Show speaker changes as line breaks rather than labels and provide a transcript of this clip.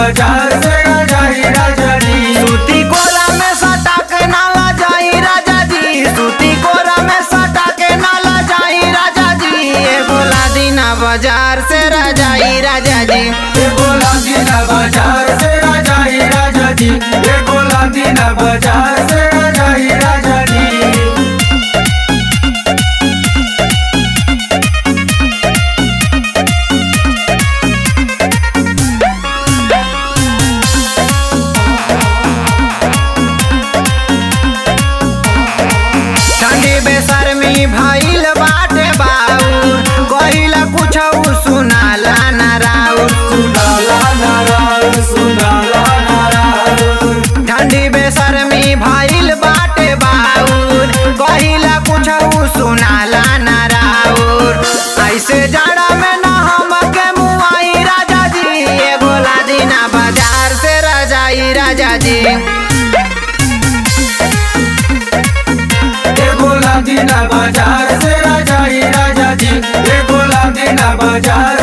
बाजार से राजाई राजा जी।
सूती कोरा में सटा के नाला जाई राजा जी, सूती कोरा में सटा के नाला जाई राजा जी। एगो लादीना बाजार से राजाई राजा जी,
एगो लादीना बाजार से राजाई राजा जी, एगो लादीना बाजार से राजाई राजा जी।
ठंडी बेशर्मी भइल बाटे बाउर, कहिला कुछऊ सुनाला ना राउर।
सुनाला नारायण सुनाला नारायण।
ठंडी बेशर्मी भइल बाटे बाउर, कहिला कुछऊ सुनाला ना राउर। ऐसे जाड़ा में ना हमके मुआई राजा जी, एगो लादीना बाजार से राजाई राजा जी।
एगो लादीना बाजार से राजाई राजा जी, एगो लादीना बाजार